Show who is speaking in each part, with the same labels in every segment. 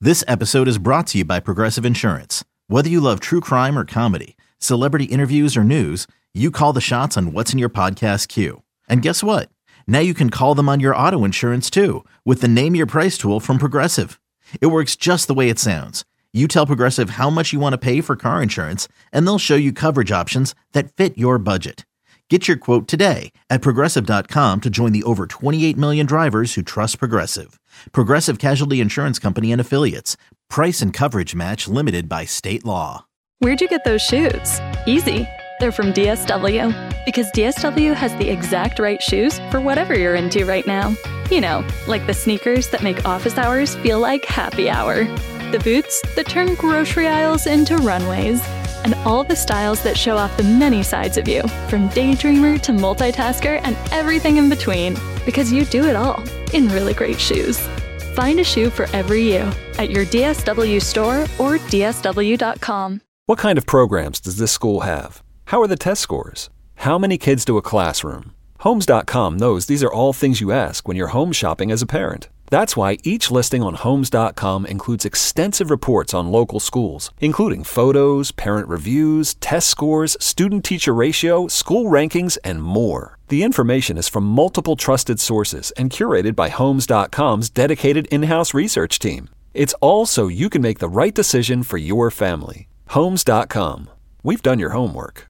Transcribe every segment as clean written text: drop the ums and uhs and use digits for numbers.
Speaker 1: This episode is brought to you by Progressive Insurance. Whether you love true crime or comedy, celebrity interviews or news, you call the shots on what's in your podcast queue. And guess what? Now you can call them on your auto insurance too with the Name Your Price tool from Progressive. It works just the way it sounds. You tell Progressive how much you want to pay for car insurance, and they'll show you coverage options that fit your budget. Get your quote today at Progressive.com to join the over 28 million drivers who trust Progressive. Progressive Casualty Insurance Company and Affiliates. Price and coverage match limited by state law.
Speaker 2: Where'd you get those shoes? Easy. They're from DSW. Because DSW has the exact right shoes for whatever you're into right now. You know, like the sneakers that make office hours feel like happy hour. The boots that turn grocery aisles into runways. And all the styles that show off the many sides of you, from daydreamer to multitasker and everything in between. Because you do it all in really great shoes. Find a shoe for every you at your DSW store or DSW.com.
Speaker 3: What kind of programs does this school have? How are the test scores? How many kids do a classroom? Homes.com knows these are all things you ask when you're home shopping as a parent. That's why each listing on Homes.com includes extensive reports on local schools, including photos, parent reviews, test scores, student-teacher ratio, school rankings, and more. The information is from multiple trusted sources and curated by Homes.com's dedicated in-house research team. It's all so you can make the right decision for your family. Homes.com. We've done your homework.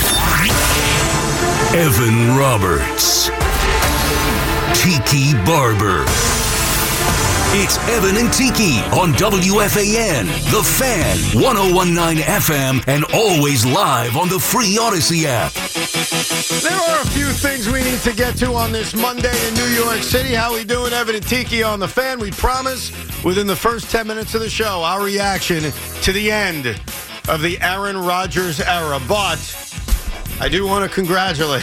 Speaker 4: Evan Roberts. Tiki Barber. It's Evan and Tiki on WFAN, The Fan, 101.9 FM, and always live on the free Odyssey app.
Speaker 5: There are a few things we need to get to on this Monday in New York City. How we doing, Evan and Tiki on The Fan? We promise within the first 10 minutes of the show, our reaction to the end of the Aaron Rodgers era. But I do want to congratulate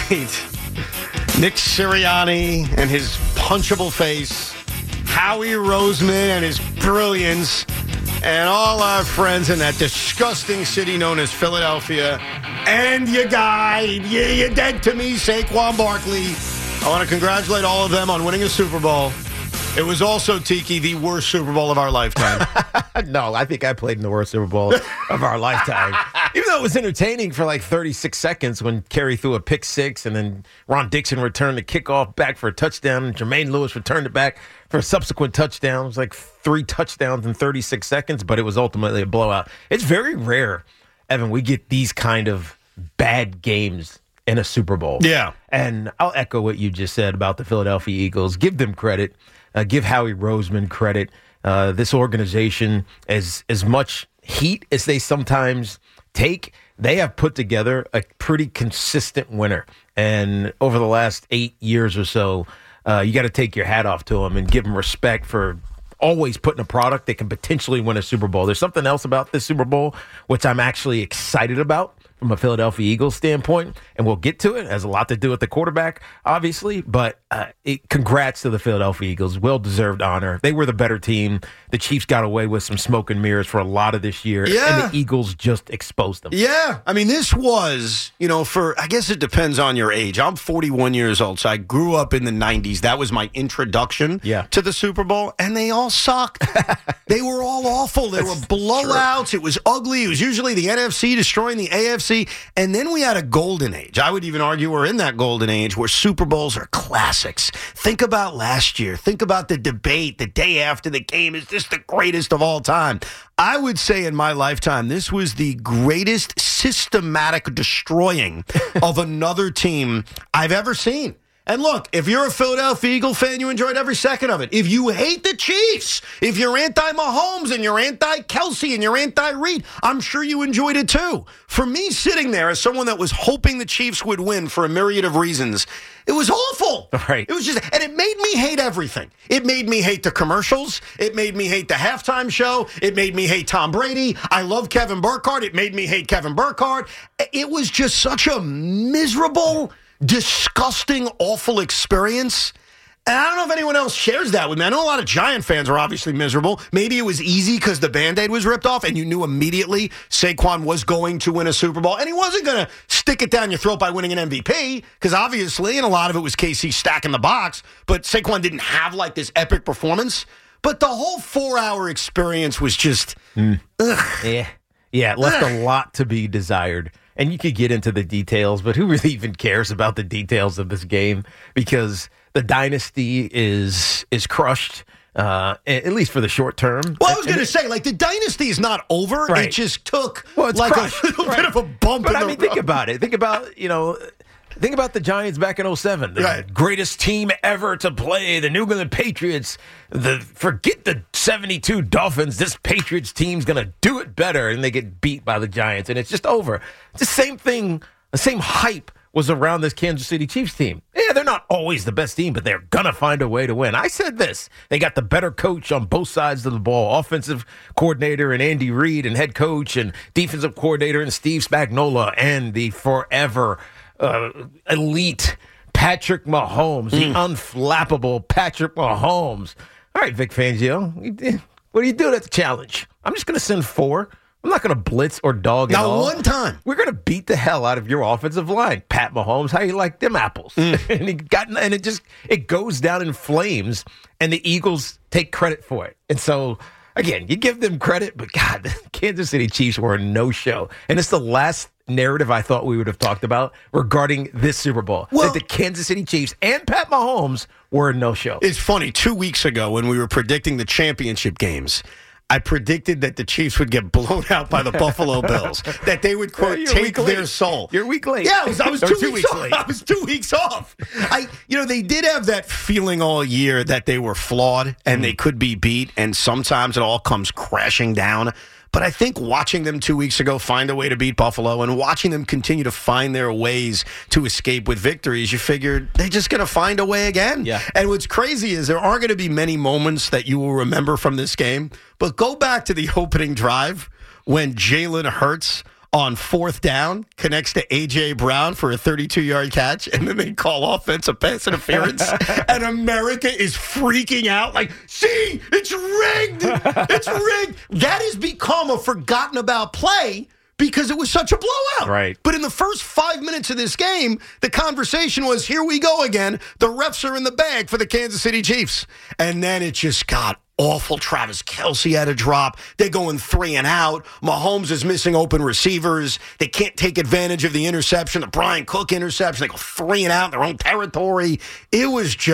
Speaker 5: Nick Sirianni and his punchable face, Howie Roseman and his brilliance, and all our friends in that disgusting city known as Philadelphia. And your guy, you're dead to me, Saquon Barkley. I want to congratulate all of them on winning a Super Bowl. It was also, Tiki, the worst Super Bowl of our lifetime.
Speaker 6: No, I think I played in the worst Super Bowl of our lifetime. Even though it was entertaining for like 36 seconds when Kerry threw a pick six and then Ron Dixon returned the kickoff back for a touchdown and Jermaine Lewis returned it back for a subsequent touchdown. It was like 3 touchdowns in 36 seconds, but it was ultimately a blowout. It's very rare, Evan, we get these kind of bad games in a Super Bowl.
Speaker 5: Yeah.
Speaker 6: And I'll echo what you just said about the Philadelphia Eagles. Give them credit. Give Howie Roseman credit. This organization, as much heat as they sometimes take, they have put together a pretty consistent winner. And over the last 8 years or so, you got to take your hat off to them and give them respect for always putting a product that can potentially win a Super Bowl. There's something else about this Super Bowl which I'm actually excited about from a Philadelphia Eagles standpoint, and we'll get to it. It has a lot to do with the quarterback, obviously, but congrats to the Philadelphia Eagles. Well-deserved honor. They were the better team. The Chiefs got away with some smoke and mirrors for a lot of this year, and the Eagles just exposed them.
Speaker 5: Yeah. I mean, this was, I guess it depends on your age. I'm 41 years old, so I grew up in the 90s. That was my introduction to the Super Bowl, and they all sucked. They were all awful. They were blowouts. True. It was ugly. It was usually the NFC destroying the AFC. And then we had a golden age. I would even argue we're in that golden age where Super Bowls are classics. Think about last year. Think about the debate the day after the game. Is this the greatest of all time? I would say in my lifetime, this was the greatest systematic destroying of another team I've ever seen. And look, if you're a Philadelphia Eagle fan, you enjoyed every second of it. If you hate the Chiefs, if you're anti-Mahomes and you're anti-Kelsey and you're anti-Reed, I'm sure you enjoyed it too. For me, sitting there as someone that was hoping the Chiefs would win for a myriad of reasons, it was awful.
Speaker 6: Right.
Speaker 5: It was just, and it made me hate everything. It made me hate the commercials. It made me hate the halftime show. It made me hate Tom Brady. I love Kevin Burkhardt. It made me hate Kevin Burkhardt. It was just such a miserable, disgusting, awful experience. And I don't know if anyone else shares that with me. I know a lot of Giant fans are obviously miserable. Maybe it was easy because the Band-Aid was ripped off and you knew immediately Saquon was going to win a Super Bowl. And he wasn't going to stick it down your throat by winning an MVP because obviously, and a lot of it was KC stacking the box, but Saquon didn't have like this epic performance. But the whole 4-hour experience was just, ugh.
Speaker 6: Yeah, it left a lot to be desired. And you could get into the details, but who really even cares about the details of this game? Because the dynasty is crushed, at least for the short term.
Speaker 5: Well, I was going to say, like, the dynasty is not over.
Speaker 6: Right.
Speaker 5: It just took,
Speaker 6: it's
Speaker 5: like,
Speaker 6: crushed.
Speaker 5: a little bit of a bump in the road.
Speaker 6: Think about it. Think about the Giants back in 2007. The greatest team ever to play, the New England Patriots. Forget the 72 Dolphins. This Patriots team's going to do it better, and they get beat by the Giants, and it's just over. It's the same thing, the same hype was around this Kansas City Chiefs team. Yeah, they're not always the best team, but they're going to find a way to win. I said this. They got the better coach on both sides of the ball, offensive coordinator and Andy Reid and head coach, and defensive coordinator and Steve Spagnuolo, and the forever elite Patrick Mahomes, the unflappable Patrick Mahomes. All right, Vic Fangio, what do you do? That's a challenge. I'm just going to send 4. I'm not going to blitz or dog at all.
Speaker 5: Not one time.
Speaker 6: We're going to beat the hell out of your offensive line. Pat Mahomes, how you like them apples? And it goes down in flames, and the Eagles take credit for it. And so, again, you give them credit, but God, the Kansas City Chiefs were a no-show. And it's the last narrative I thought we would have talked about regarding this Super Bowl.
Speaker 5: Well,
Speaker 6: that the Kansas City Chiefs and Pat Mahomes were a no-show.
Speaker 5: It's funny. 2 weeks ago when we were predicting the championship games, I predicted that the Chiefs would get blown out by the Buffalo Bills, that they would, quote, take their soul.
Speaker 6: You're a week late.
Speaker 5: Yeah, I was 2 weeks
Speaker 6: late.
Speaker 5: off. I was 2 weeks off. They did have that feeling all year that they were flawed and they could be beat, and sometimes it all comes crashing down. But I think watching them 2 weeks ago find a way to beat Buffalo and watching them continue to find their ways to escape with victories, you figured they're just going to find a way again.
Speaker 6: Yeah.
Speaker 5: And what's crazy is there aren't going to be many moments that you will remember from this game, but go back to the opening drive when Jalen Hurts on 4th down connects to A.J. Brown for a 32-yard catch, and then they call offensive pass interference, and America is freaking out like, see, it's rigged! It's rigged! That has become a forgotten about play because it was such a blowout.
Speaker 6: Right.
Speaker 5: But in the first 5 minutes of this game, the conversation was, here we go again. The refs are in the bag for the Kansas City Chiefs. And then it just got awful. Travis Kelce had a drop. They're going 3 and out. Mahomes is missing open receivers. They can't take advantage of the interception, the Brian Cook interception. They go 3 and out in their own territory. It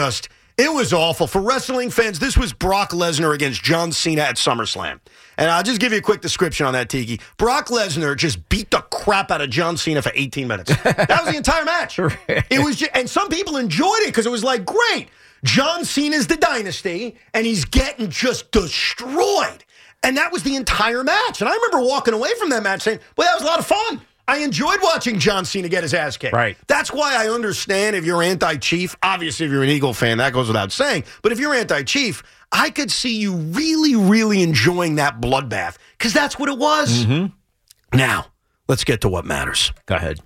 Speaker 5: was awful. For wrestling fans, this was Brock Lesnar against John Cena at SummerSlam. And I'll just give you a quick description on that, Tiki. Brock Lesnar just beat the crap out of John Cena for 18 minutes. That was the entire match. It was and some people enjoyed it because it was like, great. John Cena's the dynasty, and he's getting just destroyed. And that was the entire match. And I remember walking away from that match saying, well, that was a lot of fun. I enjoyed watching John Cena get his ass kicked.
Speaker 6: Right.
Speaker 5: That's why I understand if you're anti-Chief. Obviously, if you're an Eagle fan, that goes without saying. But if you're anti-Chief, I could see you really, really enjoying that bloodbath because that's what it was. Mm-hmm. Now, let's get to what matters.
Speaker 6: Go ahead.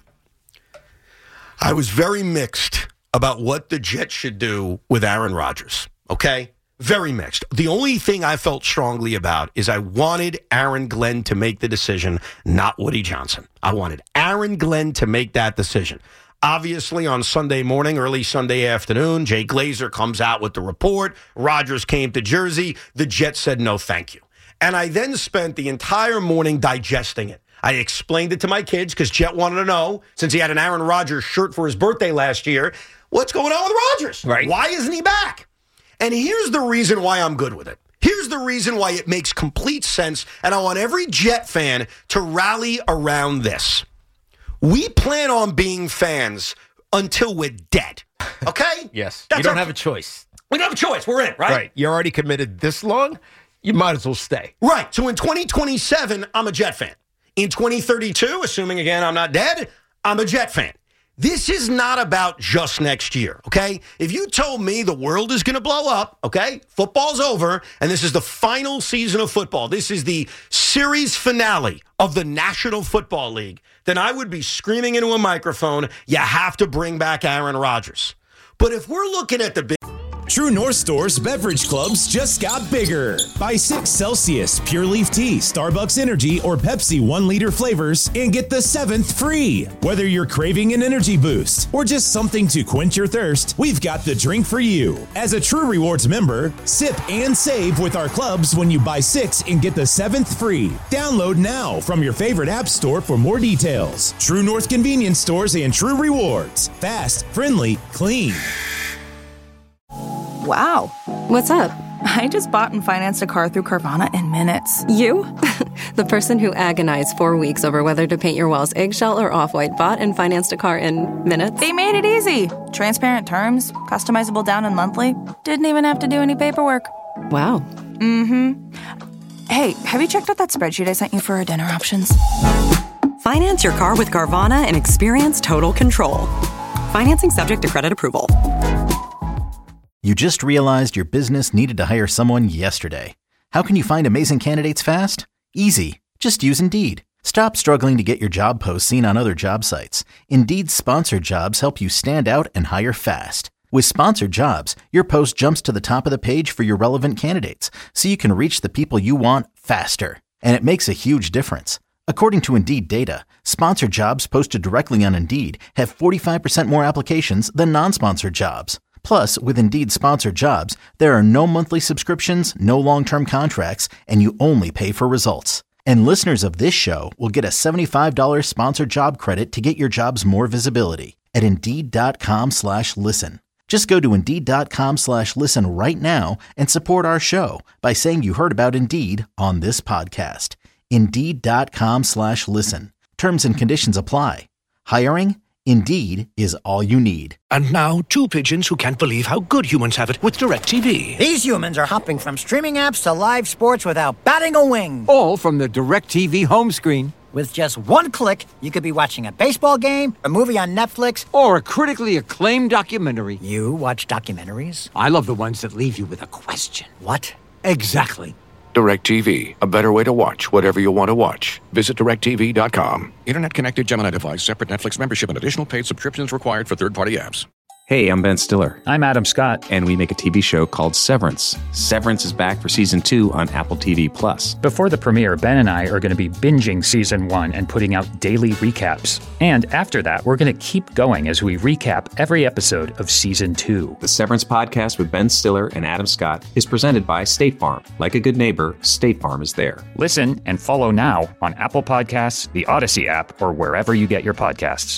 Speaker 5: I was very mixed about what the Jets should do with Aaron Rodgers, okay? Very mixed. The only thing I felt strongly about is I wanted Aaron Glenn to make the decision, not Woody Johnson. I wanted Aaron Glenn to make that decision. Obviously, on Sunday morning, early Sunday afternoon, Jay Glazer comes out with the report. Rodgers came to Jersey. The Jets said, no, thank you. And I then spent the entire morning digesting it. I explained it to my kids because Jet wanted to know, since he had an Aaron Rodgers shirt for his birthday last year, what's going on with Rodgers?
Speaker 6: Right.
Speaker 5: Why isn't he back? And here's the reason why I'm good with it. Here's the reason why it makes complete sense, and I want every Jet fan to rally around this. We plan on being fans until we're dead, okay?
Speaker 6: Yes.
Speaker 5: That's
Speaker 6: you don't have a choice.
Speaker 5: We don't have a choice. We're in, right?
Speaker 6: Right. You're already committed this long, you might as well stay.
Speaker 5: Right. So in 2027, I'm a Jet fan. In 2032, assuming, again, I'm not dead, I'm a Jet fan. This is not about just next year, okay? If you told me the world is going to blow up, okay, football's over, and this is the final season of football, this is the series finale of the National Football League, then I would be screaming into a microphone, you have to bring back Aaron Rodgers. But if we're looking at the big...
Speaker 7: True North Store's beverage clubs just got bigger. Buy 6 Celsius, Pure Leaf Tea, Starbucks Energy, or Pepsi 1-liter flavors and get the 7th free. Whether you're craving an energy boost or just something to quench your thirst, we've got the drink for you. As a True Rewards member, sip and save with our clubs when you buy 6 and get the 7th free. Download now from your favorite app store for more details. True North Convenience Stores and True Rewards. Fast, friendly, clean.
Speaker 8: Wow.
Speaker 9: What's up?
Speaker 8: I just bought and financed a car through Carvana in minutes.
Speaker 9: You? The person who agonized 4 weeks over whether to paint your walls eggshell or off-white bought and financed a car in minutes?
Speaker 8: They made it easy. Transparent terms, customizable down and monthly. Didn't even have to do any paperwork.
Speaker 9: Wow.
Speaker 8: Mm-hmm. Hey, have you checked out that spreadsheet I sent you for our dinner options?
Speaker 10: Finance your car with Carvana and experience total control. Financing subject to credit approval.
Speaker 1: You just realized your business needed to hire someone yesterday. How can you find amazing candidates fast? Easy. Just use Indeed. Stop struggling to get your job posts seen on other job sites. Indeed's sponsored jobs help you stand out and hire fast. With sponsored jobs, your post jumps to the top of the page for your relevant candidates, so you can reach the people you want faster. And it makes a huge difference. According to Indeed data, sponsored jobs posted directly on Indeed have 45% more applications than non-sponsored jobs. Plus, with Indeed sponsored jobs, there are no monthly subscriptions, no long-term contracts, and you only pay for results. And listeners of this show will get a $75 sponsored job credit to get your jobs more visibility at Indeed.com/listen. Just go to Indeed.com/listen right now and support our show by saying you heard about Indeed on this podcast. Indeed.com/listen. Terms and conditions apply. Hiring? Indeed is all you need.
Speaker 11: And now, 2 pigeons who can't believe how good humans have it with DirecTV.
Speaker 12: These humans are hopping from streaming apps to live sports without batting a wing.
Speaker 13: All from the DirecTV home screen.
Speaker 12: With just 1 click, you could be watching a baseball game, a movie on Netflix,
Speaker 13: or a critically acclaimed documentary.
Speaker 12: You watch documentaries?
Speaker 13: I love the ones that leave you with a question.
Speaker 12: What?
Speaker 13: Exactly.
Speaker 11: DirecTV, a better way to watch whatever you want to watch. Visit DirecTV.com. Internet-connected Gemini device, separate Netflix membership, and additional paid subscriptions required for third-party apps.
Speaker 14: Hey, I'm Ben Stiller.
Speaker 15: I'm Adam Scott.
Speaker 14: And we make a TV show called Severance. Severance is back for Season 2 on Apple TV+.
Speaker 15: Before the premiere, Ben and I are going to be binging Season 1 and putting out daily recaps. And after that, we're going to keep going as we recap every episode of Season 2.
Speaker 14: The Severance podcast with Ben Stiller and Adam Scott is presented by State Farm. Like a good neighbor, State Farm is there.
Speaker 15: Listen and follow now on Apple Podcasts, the Odyssey app, or wherever you get your podcasts.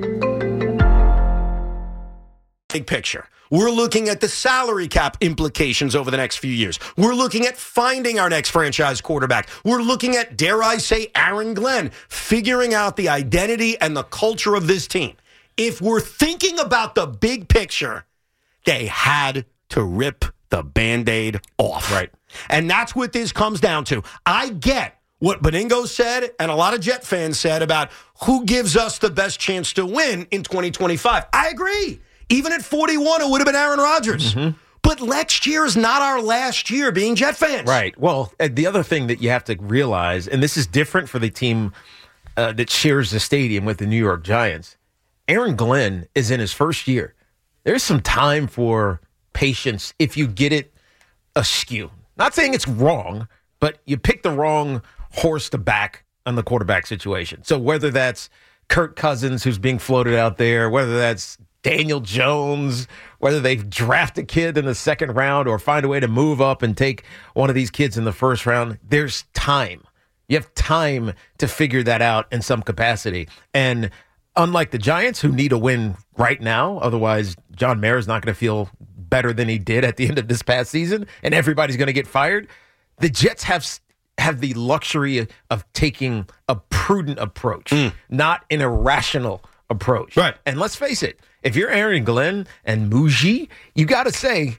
Speaker 5: Big picture. We're looking at the salary cap implications over the next few years. We're looking at finding our next franchise quarterback. We're looking at, dare I say, Aaron Glenn, figuring out the identity and the culture of this team. If we're thinking about the big picture, they had to rip the Band-Aid off.
Speaker 6: Right.
Speaker 5: And that's what this comes down to. I get what Beningo said and a lot of Jet fans said about who gives us the best chance to win in 2025. I agree. Even at 41, it would have been Aaron Rodgers. Mm-hmm. But next year is not our last year being Jet fans.
Speaker 6: Right. Well, the other thing that you have to realize, and this is different for the team that shares the stadium with the New York Giants, Aaron Glenn is in his first year. There's some time for patience if you get it askew. Not saying it's wrong, but you pick the wrong horse to back on the quarterback situation. So whether that's Kirk Cousins, who's being floated out there, whether that's Daniel Jones, whether they draft a kid in the second round or find a way to move up and take one of these kids in the first round, there's time. You have time to figure that out in some capacity. And unlike the Giants, who need a win right now, otherwise John Mara's not going to feel better than he did at the end of this past season, and everybody's going to get fired, the Jets have the luxury of taking a prudent approach, not an irrational approach.
Speaker 5: Right.
Speaker 6: And let's face it, if you're Aaron Glenn and Muji, you got to say,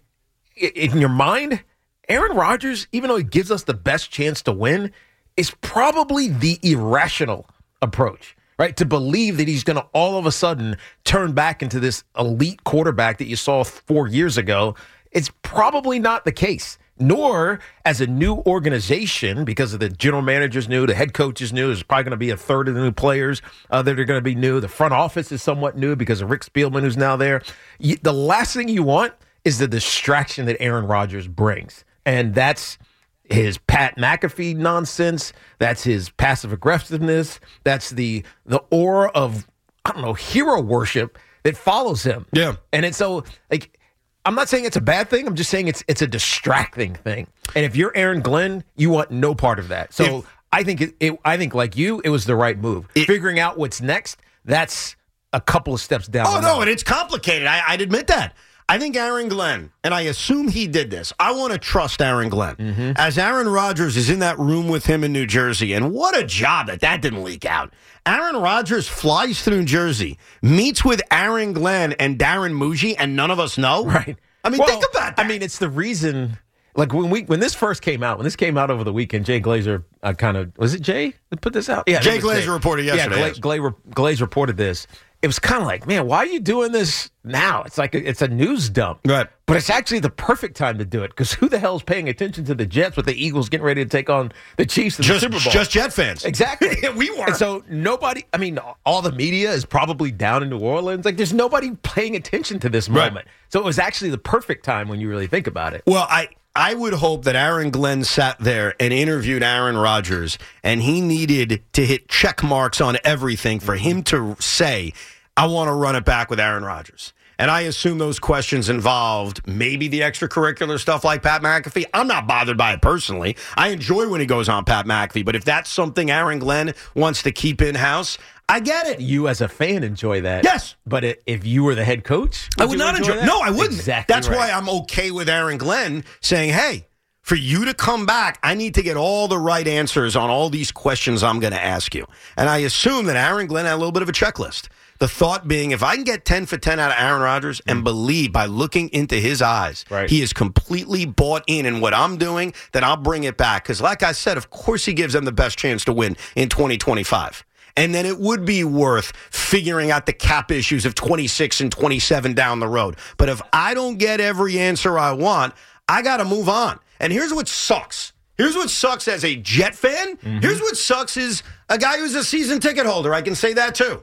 Speaker 6: in your mind, Aaron Rodgers, even though he gives us the best chance to win, is probably the irrational approach, right? To believe that he's going to all of a sudden turn back into this elite quarterback that you saw 4 years ago. It's probably not the case. Nor as a new organization, because of the general managers new, the head coaches new, there's probably going to be a third of the new players that are going to be new. The front office is somewhat new because of Rick Spielman, who's now there. The last thing you want is the distraction that Aaron Rodgers brings. And that's his Pat McAfee nonsense. That's his passive aggressiveness. That's the aura of, I don't know, hero worship that follows him.
Speaker 5: Yeah.
Speaker 6: And it's so, like, I'm not saying it's a bad thing. I'm just saying it's a distracting thing. And if you're Aaron Glenn, you want no part of that. So I think I think like you, it was the right move. Figuring out what's next, that's a couple of steps down.
Speaker 5: Oh, no, and it's complicated. I'd admit that. I think Aaron Glenn, and I assume he did this. I want to trust Aaron Glenn.
Speaker 6: Mm-hmm.
Speaker 5: As Aaron Rodgers is in that room with him in New Jersey, and what a job that didn't leak out. Aaron Rodgers flies through New Jersey, meets with Aaron Glenn and Darren Muji, and none of us know?
Speaker 6: Right.
Speaker 5: I mean, think about that.
Speaker 6: I mean, it's the reason, like, when this first came out, when this came out over the weekend, Jay Glazer was it Jay that put this out? Yeah,
Speaker 5: Jay Glazer reported yesterday.
Speaker 6: Yeah, Glazer reported this. It was kind of like, man, why are you doing this now? It's like it's a news dump.
Speaker 5: Right.
Speaker 6: But it's actually the perfect time to do it because who the hell is paying attention to the Jets with the Eagles getting ready to take on the Chiefs in the Super Bowl?
Speaker 5: Just Jet fans.
Speaker 6: Exactly.
Speaker 5: We were.
Speaker 6: And so nobody, I mean, all the media is probably down in New Orleans. Like, there's nobody paying attention to this moment. Right. So it was actually the perfect time when you really think about it.
Speaker 5: Well, I would hope that Aaron Glenn sat there and interviewed Aaron Rodgers, and he needed to hit check marks on everything for him to say, I want to run it back with Aaron Rodgers. And I assume those questions involved maybe the extracurricular stuff like Pat McAfee. I'm not bothered by it personally. I enjoy when he goes on Pat McAfee. But if that's something Aaron Glenn wants to keep in-house, I get it.
Speaker 6: You as a fan enjoy that.
Speaker 5: Yes.
Speaker 6: But if you were the head coach,
Speaker 5: I would not enjoy that. No, I wouldn't.
Speaker 6: Exactly.
Speaker 5: That's why I'm okay with Aaron Glenn saying, hey, for you to come back, I need to get all the right answers on all these questions I'm going to ask you. And I assume that Aaron Glenn had a little bit of a checklist. The thought being, if I can get 10 for 10 out of Aaron Rodgers and believe by looking into his eyes, he is completely bought in what I'm doing, then I'll bring it back. Because like I said, of course he gives them the best chance to win in 2025. And then it would be worth figuring out the cap issues of 26 and 27 down the road. But if I don't get every answer I want, I got to move on. And here's what sucks. Here's what sucks as a Jet fan. Mm-hmm. Here's what sucks as a guy who's a season ticket holder. I can say that too.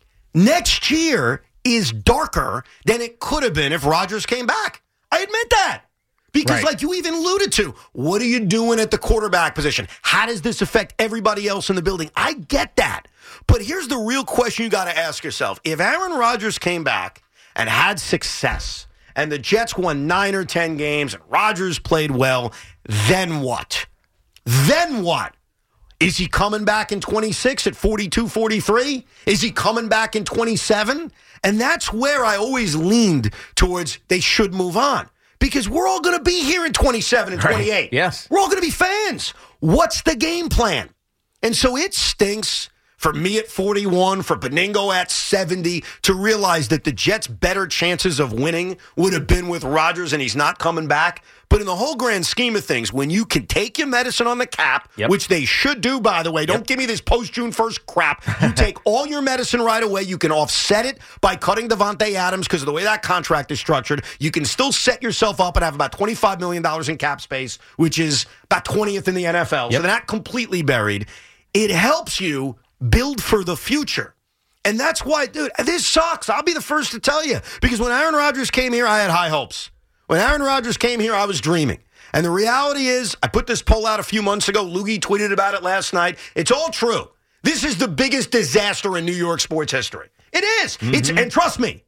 Speaker 5: Next year is darker than it could have been if Rodgers came back. I admit that. Because like you even alluded to, what are you doing at the quarterback position? How does this affect everybody else in the building? I get that. But here's the real question you got to ask yourself. If Aaron Rodgers came back and had success and the Jets won 9 or 10 games and Rodgers played well, then what? Then what? Is he coming back in 26 at 42, 43? Is he coming back in 27? And that's where I always leaned towards they should move on. Because we're all going to be here in 27 and 28.
Speaker 6: Right. Yes.
Speaker 5: We're all going to be fans. What's the game plan? And so it stinks for me at 41, for Beningo at 70, to realize that the Jets' better chances of winning would have been with Rodgers, and he's not coming back. But in the whole grand scheme of things, when you can take your medicine on the cap, which they should do, by the way, don't give me this post-June 1st crap. You take all your medicine right away. You can offset it by cutting Devontae Adams because of the way that contract is structured. You can still set yourself up and have about $25 million in cap space, which is about 20th in the NFL. So they're not completely buried. It helps you build for the future. And that's why, dude, this sucks. I'll be the first to tell you. Because when Aaron Rodgers came here, I had high hopes. When Aaron Rodgers came here, I was dreaming. And the reality is, I put this poll out a few months ago. Loogie tweeted about it last night. It's all true. This is the biggest disaster in New York sports history. It is. Mm-hmm. And trust me,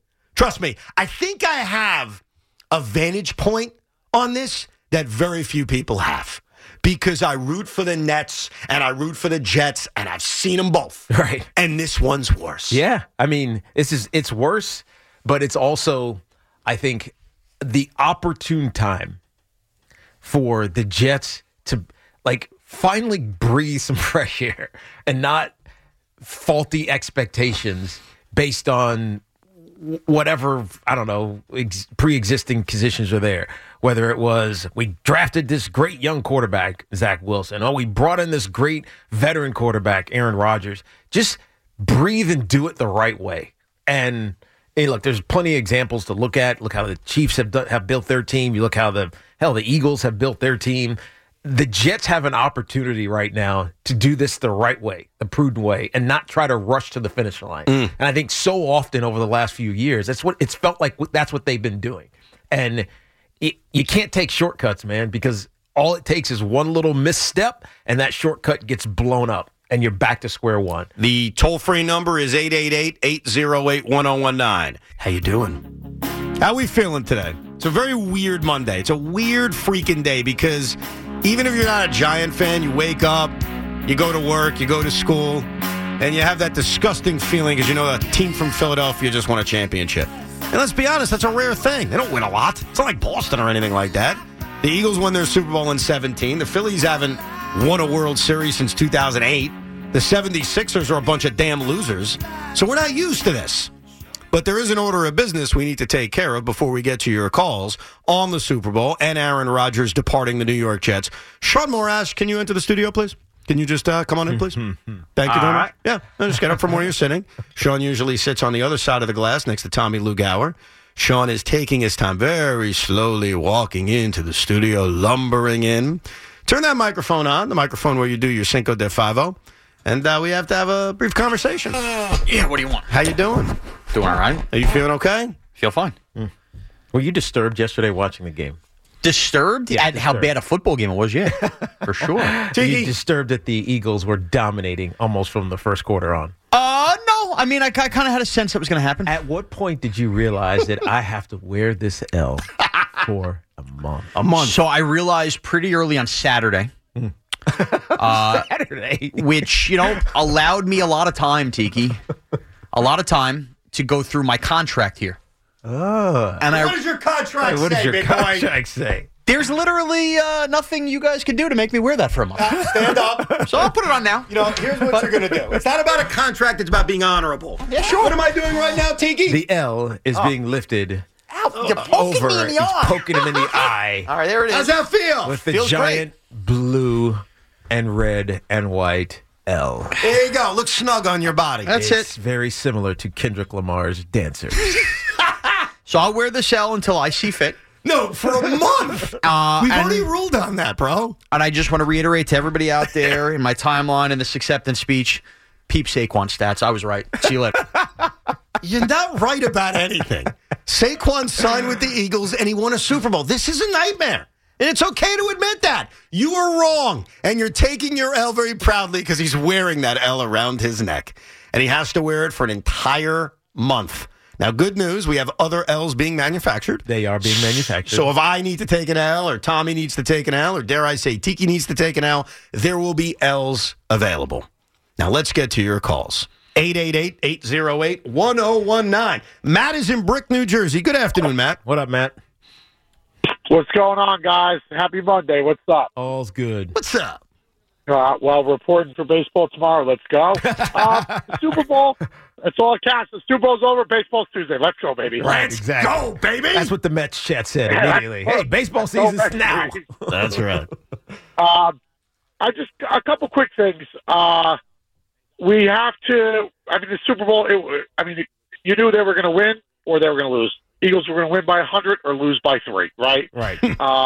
Speaker 5: I think I have a vantage point on this that very few people have. Because I root for the Nets and I root for the Jets, and I've seen them both.
Speaker 6: Right.
Speaker 5: And this one's worse.
Speaker 6: Yeah. I mean, it's worse, but it's also, I think, the opportune time for the Jets to, like, finally breathe some fresh air and not faulty expectations based on whatever, I don't know, pre-existing conditions are there. Whether it was, we drafted this great young quarterback, Zach Wilson. Oh, we brought in this great veteran quarterback, Aaron Rodgers. Just breathe and do it the right way. And hey, look, there's plenty of examples to look at. Look how the Chiefs have built their team. You look how the Eagles have built their team. The Jets have an opportunity right now to do this the right way, the prudent way, and not try to rush to the finish line. And I think so often over the last few years, it's felt like that's what they've been doing. And you can't take shortcuts, man, because all it takes is one little misstep, and that shortcut gets blown up, and you're back to square one.
Speaker 5: The toll-free number is 888-808-1019. How you doing? How we feeling today? It's a very weird Monday. It's a weird freaking day because even if you're not a Giant fan, you wake up, you go to work, you go to school, and you have that disgusting feeling because you know a team from Philadelphia just won a championship. And let's be honest, that's a rare thing. They don't win a lot. It's not like Boston or anything like that. The Eagles won their Super Bowl in 2017. The Phillies haven't won a World Series since 2008. The 76ers are a bunch of damn losers. So we're not used to this. But there is an order of business we need to take care of before we get to your calls on the Super Bowl and Aaron Rodgers departing the New York Jets. Sean Morash, can you enter the studio, please? Can you just come on in, please? Thank you very much. Yeah, just get up from where you're sitting. Sean usually sits on the other side of the glass next to Tommy Lugauer. Sean is taking his time, very slowly walking into the studio, lumbering in. Turn that microphone on, the microphone where you do your Cinco de Five-O, and we have to have a brief conversation.
Speaker 16: Yeah, what do you want?
Speaker 5: How you doing?
Speaker 16: Doing all right.
Speaker 5: Are you feeling okay?
Speaker 16: Feel fine.
Speaker 6: Were you disturbed yesterday watching the game?
Speaker 16: Disturbed at how bad a football game it was, yeah, for sure.
Speaker 6: You disturbed that the Eagles were dominating almost from the first quarter on?
Speaker 16: No. I mean, I kind of had a sense that was going to happen.
Speaker 6: At what point did you realize that I have to wear this L for a month?
Speaker 16: A month. So I realized pretty early on Saturday.
Speaker 6: Saturday?
Speaker 16: Which, allowed me a lot of time, Tiki. A lot of time to go through my contract here.
Speaker 5: Oh.
Speaker 16: And
Speaker 5: what does your contract say?
Speaker 16: There's literally nothing you guys can do to make me wear that for a month.
Speaker 5: Stand up.
Speaker 16: So I'll put it on now.
Speaker 5: Here's what you're going to do. It's not about a contract. It's about being honorable.
Speaker 16: Yeah, sure.
Speaker 5: What am I doing right now, Tiki?
Speaker 6: The L is being lifted.
Speaker 16: Ow, you're poking me in the eye.
Speaker 6: He's poking him in the eye.
Speaker 16: All right, there it is.
Speaker 5: How's that feel?
Speaker 6: With the
Speaker 16: Feels
Speaker 6: giant blue and red and white L.
Speaker 5: There you go. Look snug on your body.
Speaker 6: It's very similar to Kendrick Lamar's Dancer.
Speaker 16: So I'll wear this L until I see fit.
Speaker 5: No, for a month. We've already ruled on that, bro.
Speaker 16: And I just want to reiterate to everybody out there in my timeline in this acceptance speech, peep Saquon stats. I was right. See you later.
Speaker 5: You're not right about anything. Saquon signed with the Eagles, and he won a Super Bowl. This is a nightmare. And it's okay to admit that. You were wrong, and you're taking your L very proudly because he's wearing that L around his neck. And he has to wear it for an entire month. Now, good news, we have other L's being manufactured.
Speaker 6: They are being manufactured.
Speaker 5: So if I need to take an L, or Tommy needs to take an L, or dare I say Tiki needs to take an L, there will be L's available. Now, let's get to your calls. 888-808-1019. Matt is in Brick, New Jersey. Good afternoon, Matt.
Speaker 6: What up, Matt?
Speaker 17: What's going on, guys? Happy Monday. What's up?
Speaker 6: All's good.
Speaker 5: What's up?
Speaker 17: Well, reporting for baseball tomorrow. Let's go. Super Bowl. That's all it counts. The Super Bowl's over. Baseball's Tuesday. Let's go, baby.
Speaker 5: Let's go, baby.
Speaker 6: That's what the Mets chat said immediately. Hey, baseball season's now.
Speaker 5: That's right.
Speaker 17: A couple quick things. We have to. The Super Bowl. You knew they were going to win or they were going to lose. Eagles were going to win by 100 or lose by 3. Right.
Speaker 6: Right.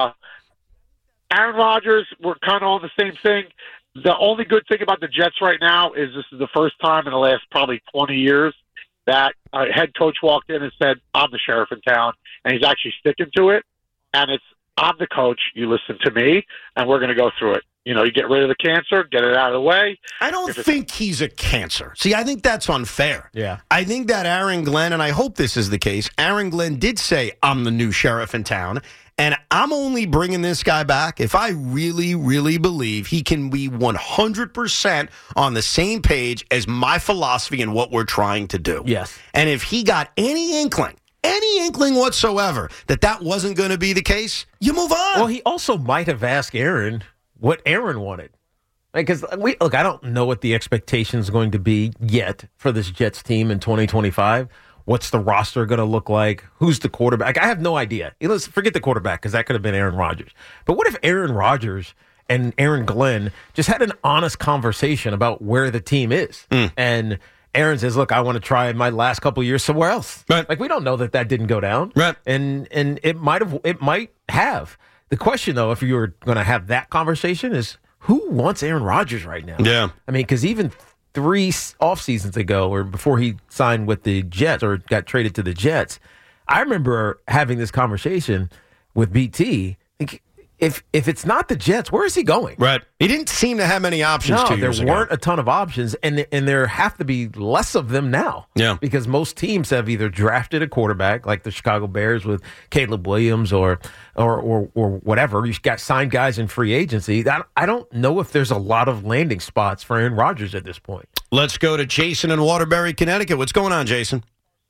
Speaker 17: Aaron Rodgers, we're kind of on the same thing. The only good thing about the Jets right now is this is the first time in the last probably 20 years that a head coach walked in and said, I'm the sheriff in town, and he's actually sticking to it. And it's, I'm the coach, you listen to me, and we're going to go through it. You get rid of the cancer, get it out of the way.
Speaker 5: I don't think he's a cancer. See, I think that's unfair.
Speaker 6: Yeah.
Speaker 5: I think that Aaron Glenn, and I hope this is the case, Aaron Glenn did say, I'm the new sheriff in town. And I'm only bringing this guy back if I really, really believe he can be 100% on the same page as my philosophy and what we're trying to do.
Speaker 6: Yes.
Speaker 5: And if he got any inkling whatsoever that wasn't going to be the case, you move on.
Speaker 6: Well, he also might have asked Aaron what Aaron wanted. Because, I don't know what the expectation is going to be yet for this Jets team in 2025. What's the roster going to look like? Who's the quarterback? I have no idea. Let's forget the quarterback because that could have been Aaron Rodgers. But what if Aaron Rodgers and Aaron Glenn just had an honest conversation about where the team is? And Aaron says, look, I want to try my last couple of years somewhere else.
Speaker 5: Right.
Speaker 6: We don't know that didn't go down.
Speaker 5: Right.
Speaker 6: And it might have. The question, though, if you were going to have that conversation is who wants Aaron Rodgers right now?
Speaker 5: Yeah.
Speaker 6: Because even 3 off seasons ago, or before he signed with the Jets or got traded to the Jets, I remember having this conversation with BT. If it's not the Jets, where is he going?
Speaker 5: Right. He didn't seem to have many options 2 years ago.
Speaker 6: There weren't a ton of options, and there have to be less of them now.
Speaker 5: Yeah.
Speaker 6: Because most teams have either drafted a quarterback, like the Chicago Bears with Caleb Williams or whatever. You've got signed guys in free agency. I don't know if there's a lot of landing spots for Aaron Rodgers at this point.
Speaker 5: Let's go to Jason in Waterbury, Connecticut. What's going on, Jason?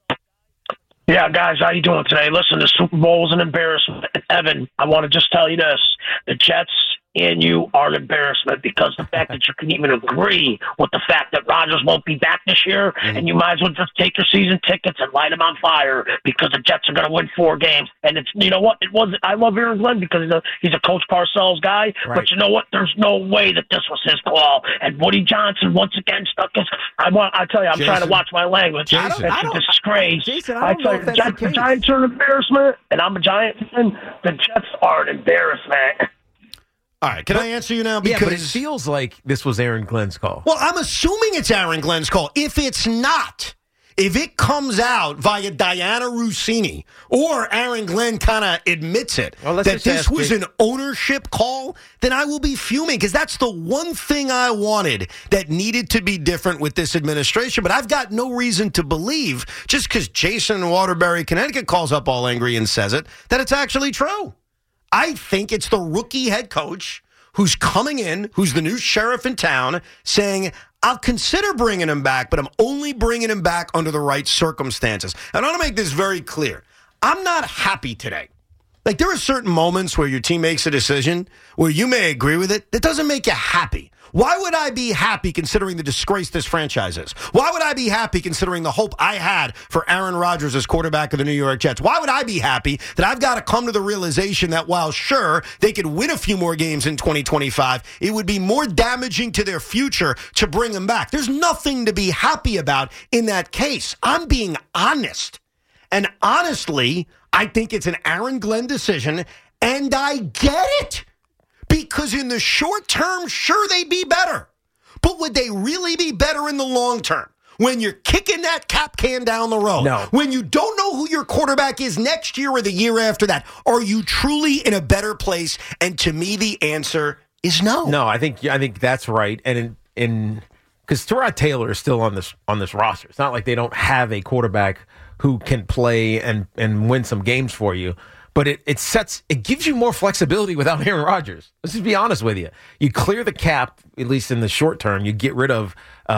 Speaker 18: Yeah, guys, how you doing today? Listen, the Super Bowl is an embarrassment. Evan, I want to just tell you this. The Jets and you are an embarrassment because the fact that you can even agree with the fact that Rodgers won't be back this year, and you might as well just take your season tickets and light them on fire because the Jets are going to win 4 games. And it's, you know what? I love Aaron Glenn because he's a Coach Parcells guy, right. But you know what? There's no way that this was his call. And Woody Johnson once again stuck his. I tell you, I'm Jason, trying to watch my language. It's a disgrace.
Speaker 6: Jason,
Speaker 18: I tell you, the Giants are an embarrassment, and I'm a Giant fan. The Jets are an embarrassment.
Speaker 5: All right, can I answer you now? Because
Speaker 6: but it feels like this was Aaron Glenn's call.
Speaker 5: Well, I'm assuming it's Aaron Glenn's call. If it's not, if it comes out via Diana Rossini or Aaron Glenn kind of admits it, that this was an ownership call, then I will be fuming because that's the one thing I wanted that needed to be different with this administration. But I've got no reason to believe, just because Jason in Waterbury, Connecticut calls up all angry and says it, that it's actually true. I think it's the rookie head coach who's coming in, who's the new sheriff in town, saying, I'll consider bringing him back, but I'm only bringing him back under the right circumstances. And I want to make this very clear. I'm not happy today. Like, there are certain moments where your team makes a decision where you may agree with it. That doesn't make you happy. Why would I be happy considering the disgrace this franchise is? Why would I be happy considering the hope I had for Aaron Rodgers as quarterback of the New York Jets? Why would I be happy that I've got to come to the realization that while sure, they could win a few more games in 2025, it would be more damaging to their future to bring them back? There's nothing to be happy about in that case. I'm being honest. And honestly, I think it's an Aaron Glenn decision, and I get it. Because in the short term, sure, they'd be better. But would they really be better in the long term? When you're kicking that cap can down the road?
Speaker 6: No.
Speaker 5: When you don't know who your quarterback is next year or the year after that? Are you truly in a better place? And to me, the answer is no.
Speaker 6: No, I think that's right. And because Tyrod Taylor is still on this roster. It's not like they don't have a quarterback who can play and win some games for you. But it gives you more flexibility without Aaron Rodgers. Let's just be honest with you. You clear the cap, at least in the short term. You get rid of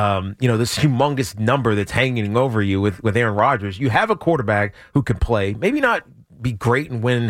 Speaker 6: this humongous number that's hanging over you with Aaron Rodgers. You have a quarterback who can play, maybe not be great and win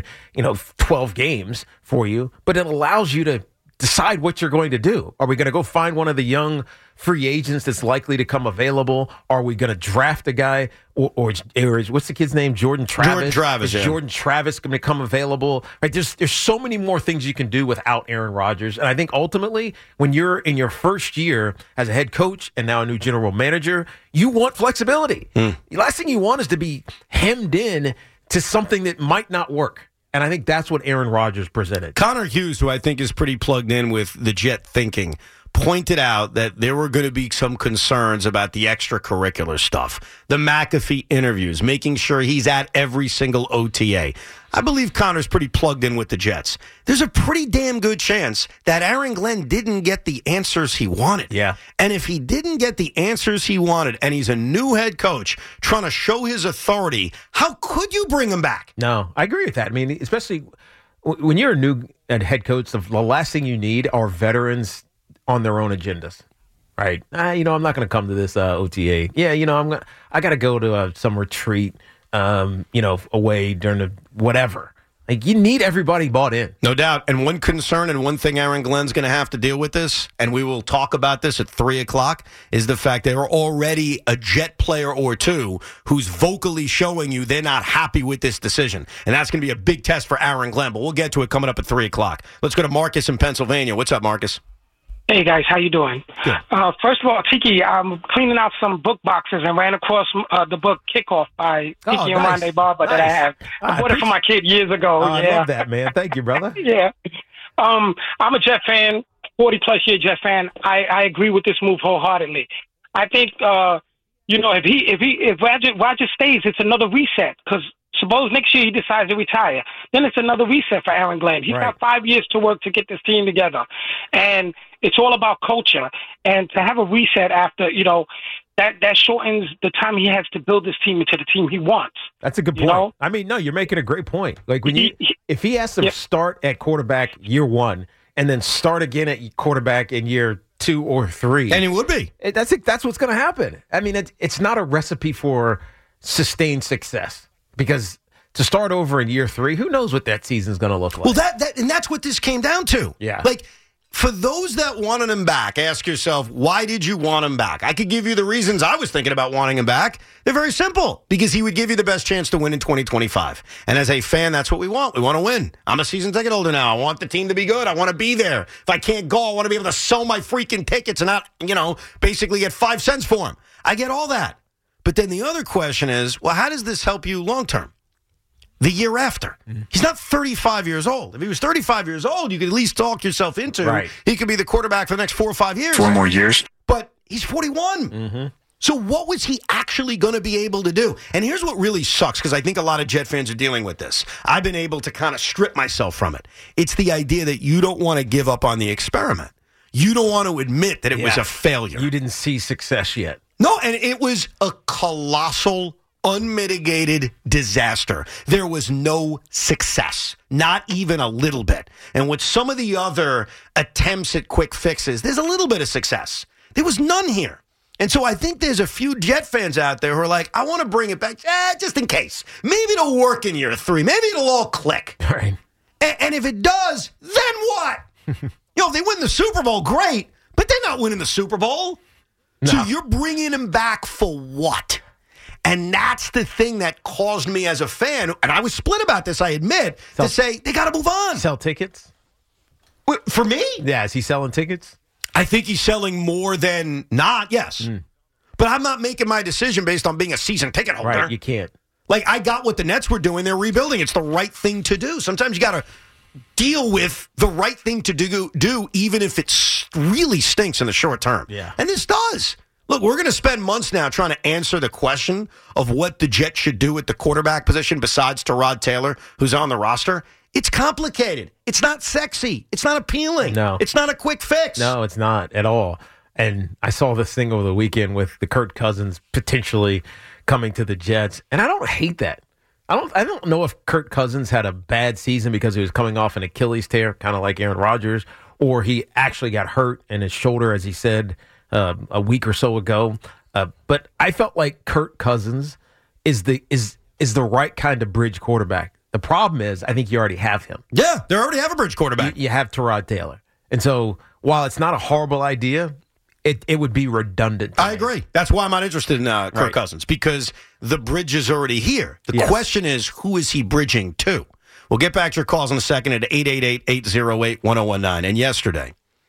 Speaker 6: 12 games for you, but it allows you to decide what you're going to do. Are we going to go find one of the young free agents that's likely to come available? Are we going to draft a guy or what's the kid's name? Jordan Travis.
Speaker 5: Jordan Travis.
Speaker 6: Is Jordan Travis going to come available? Right? There's so many more things you can do without Aaron Rodgers. And I think ultimately, when you're in your first year as a head coach and now a new general manager, you want flexibility. The last thing you want is to be hemmed in to something that might not work. And I think that's what Aaron Rodgers presented.
Speaker 5: Connor Hughes, who I think is pretty plugged in with the Jet thinking, pointed out that there were going to be some concerns about the extracurricular stuff, the McAfee interviews, making sure he's at every single OTA. I believe Connor's pretty plugged in with the Jets. There's a pretty damn good chance that Aaron Glenn didn't get the answers he wanted.
Speaker 6: Yeah.
Speaker 5: And if he didn't get the answers he wanted, and he's a new head coach trying to show his authority, how could you bring him back?
Speaker 6: No, I agree with that. I mean, especially when you're a new head coach, the last thing you need are veterans on their own agendas. Right. I'm not going to come to this OTA. Yeah, I got to go to some retreat, away during the whatever. Like, you need everybody bought in.
Speaker 5: No doubt. And one concern and one thing Aaron Glenn's going to have to deal with this, and we will talk about this at 3 o'clock, is the fact there are already a Jet player or two who's vocally showing you they're not happy with this decision. And that's going to be a big test for Aaron Glenn, but we'll get to it coming up at 3 o'clock. Let's go to Marcus in Pennsylvania. What's up, Marcus?
Speaker 19: Hey, guys. How you doing? First of all, Tiki, I'm cleaning out some book boxes and ran across the book Kickoff by Tiki and Rondé Barber that I have. I bought it for my kid years ago.
Speaker 6: I love that, man. Thank you, brother.
Speaker 19: Yeah. I'm a Jet fan, 40-plus year Jet fan. I agree with this move wholeheartedly. I think, if Rodgers stays, it's another reset because suppose next year he decides to retire. Then it's another reset for Aaron Glenn. He's got 5 years to work to get this team together. And it's all about culture. And to have a reset after, that shortens the time he has to build this team into the team he wants.
Speaker 6: That's a good point.
Speaker 19: know?
Speaker 6: I mean, no, you're making a great point. Like if he has to start at quarterback year 1 and then start again at quarterback in year 2 or 3,
Speaker 5: and it would be.
Speaker 6: That's what's going to happen. I mean, it's not a recipe for sustained success, because to start over in year 3, who knows what that season's going to look like?
Speaker 5: Well, and that's what this came down to.
Speaker 6: Yeah.
Speaker 5: Like, for those that wanted him back, ask yourself, why did you want him back? I could give you the reasons I was thinking about wanting him back. They're very simple. Because he would give you the best chance to win in 2025. And as a fan, that's what we want. We want to win. I'm a season ticket holder now. I want the team to be good. I want to be there. If I can't go, I want to be able to sell my freaking tickets and not, basically get 5 cents for them. I get all that. But then the other question is, well, how does this help you long term? The year after. He's not 35 years old. If he was 35 years old, you could at least talk yourself into he could be the quarterback for the next 4 or 5 years.
Speaker 11: 4 more years.
Speaker 5: But he's 41. So what was he actually going to be able to do? And here's what really sucks, because I think a lot of Jet fans are dealing with this. I've been able to kind of strip myself from it. It's the idea that you don't want to give up on the experiment. You don't want to admit that it was a failure.
Speaker 6: You didn't see success yet.
Speaker 5: No, and it was a colossal, unmitigated disaster. There was no success, not even a little bit. And with some of the other attempts at quick fixes, there's a little bit of success. There was none here. And so I think there's a few Jet fans out there who are like, I want to bring it back just in case. Maybe it'll work in year 3. Maybe it'll all click.
Speaker 6: Right.
Speaker 5: And if it does, then what? If they win the Super Bowl, great. But they're not winning the Super Bowl. No. So you're bringing him back for what? And that's the thing that caused me as a fan, and I was split about this, I admit, to say they got to move on.
Speaker 6: Sell tickets?
Speaker 5: For me?
Speaker 6: Yeah, is he selling tickets?
Speaker 5: I think he's selling more than not, yes. But I'm not making my decision based on being a season ticket holder.
Speaker 6: Right, you can't.
Speaker 5: Like, I got what the Nets were doing. They're rebuilding. It's the right thing to do. Sometimes you got to deal with the right thing to do, even if it really stinks in the short term.
Speaker 6: Yeah.
Speaker 5: And this does. Look, we're going to spend months now trying to answer the question of what the Jets should do at the quarterback position besides Tyrod Taylor, who's on the roster. It's complicated. It's not sexy. It's not appealing.
Speaker 6: No.
Speaker 5: It's not a quick fix.
Speaker 6: No, it's not at all. And I saw this thing over the weekend with the Kirk Cousins potentially coming to the Jets, and I don't hate that. I don't know if Kirk Cousins had a bad season because he was coming off an Achilles tear, kind of like Aaron Rodgers, or he actually got hurt in his shoulder, as he said a week or so ago. But I felt like Kirk Cousins is the right kind of bridge quarterback. The problem is, I think you already have him.
Speaker 5: Yeah, they already have a bridge quarterback.
Speaker 6: You have Tyrod Taylor. And so while it's not a horrible idea, it would be redundant.
Speaker 5: I agree. That's why I'm not interested in Kirk Cousins, because the bridge is already here. The question is, who is he bridging to? We'll get back to your calls in a second at 888-808-1019. And yesterday,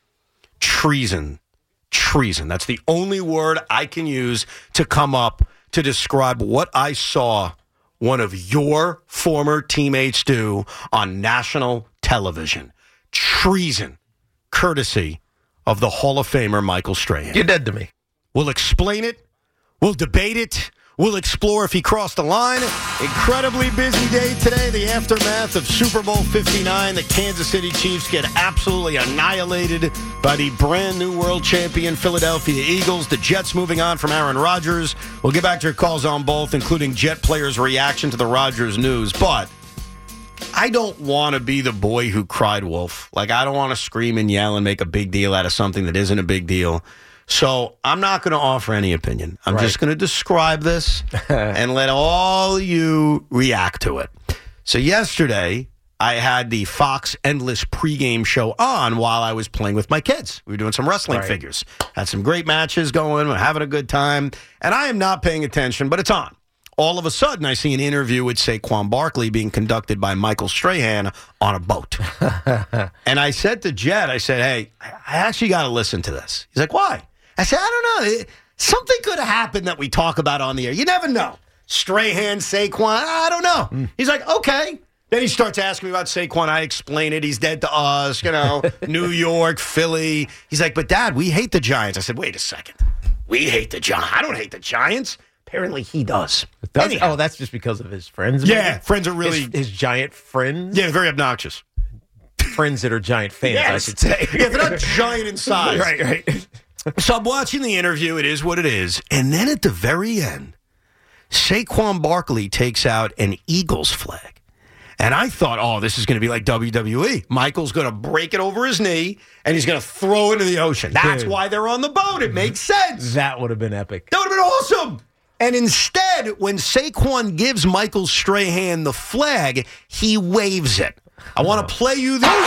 Speaker 5: treason. That's the only word I can use to come up to describe what I saw one of your former teammates do on national television. Treason, courtesy of the Hall of Famer Michael Strahan.
Speaker 6: You're dead to me.
Speaker 5: We'll explain it. We'll debate it. We'll explore if he crossed the line. Incredibly busy day today. The aftermath of Super Bowl 59. The Kansas City Chiefs get absolutely annihilated by the brand new world champion Philadelphia Eagles. The Jets moving on from Aaron Rodgers. We'll get back to your calls on both, including Jet players' reaction to the Rodgers news. But I don't want to be the boy who cried wolf. Like, I don't want to scream and yell and make a big deal out of something that isn't a big deal. So I'm not going to offer any opinion. I'm just going to describe this and let all you react to it. So yesterday, I had the Fox Endless pregame show on while I was playing with my kids. We were doing some wrestling figures. Had some great matches going. We're having a good time. And I am not paying attention, but it's on. All of a sudden, I see an interview with Saquon Barkley being conducted by Michael Strahan on a boat. And I said to Jed, I said, hey, I actually got to listen to this. He's like, why? I said, I don't know. Something could have happened that we talk about on the air. You never know. Strahan, Saquon, I don't know. He's like, okay. Then he starts asking me about Saquon. I explain it. He's dead to us, New York, Philly. He's like, but Dad, we hate the Giants. I said, wait a second. We hate the Giants. I don't hate the Giants.
Speaker 6: Apparently he does.
Speaker 5: Anyhow.
Speaker 6: Oh, that's just because of his friends?
Speaker 5: Yeah,
Speaker 6: maybe?
Speaker 5: friends are really...
Speaker 6: His giant friends?
Speaker 5: Yeah, very obnoxious.
Speaker 6: Friends that are giant fans, I should say.
Speaker 5: Yeah, they're not giant in size.
Speaker 6: Right.
Speaker 5: So I'm watching the interview. It is what it is. And then at the very end, Saquon Barkley takes out an Eagles flag. And I thought, oh, this is going to be like WWE. Michael's going to break it over his knee, and he's going to throw it into the ocean. That's why they're on the boat. It makes sense.
Speaker 6: That would have been epic.
Speaker 5: That would have been awesome. And instead, when Saquon gives Michael Strahan the flag, he waves it. I want to play you the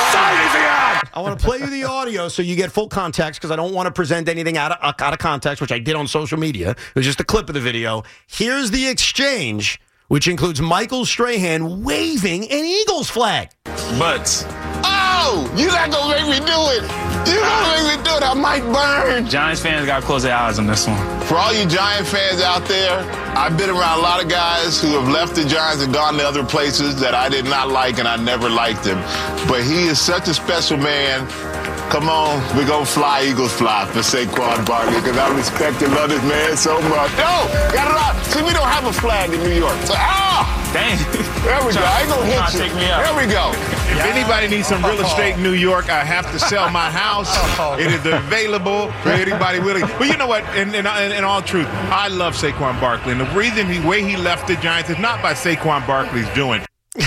Speaker 5: audio so you get full context, because I don't want to present anything out of context, which I did on social media. It was just a clip of the video. Here's the exchange, which includes Michael Strahan waving an Eagles flag.
Speaker 20: But
Speaker 21: you're not going to make me do it. You're going to make me do it. I might burn.
Speaker 20: Giants fans got to close their eyes on this one.
Speaker 21: For all you Giant fans out there, I've been around a lot of guys who have left the Giants and gone to other places that I did not like, and I never liked him. But he is such a special man. Come on, we're going to fly Eagles fly for Saquon Barkley, because I respect and love this man so much. Got it out. See, we don't have a flag in New York. So,
Speaker 20: dang.
Speaker 21: There we go. I ain't going to hit you.
Speaker 20: Take me out.
Speaker 21: There we go.
Speaker 22: If anybody needs some real estate in New York, I have to sell my house. It is available for anybody willing. But you know what? In all truth, I love Saquon Barkley. And the reason the way he left the Giants is not by Saquon Barkley's doing.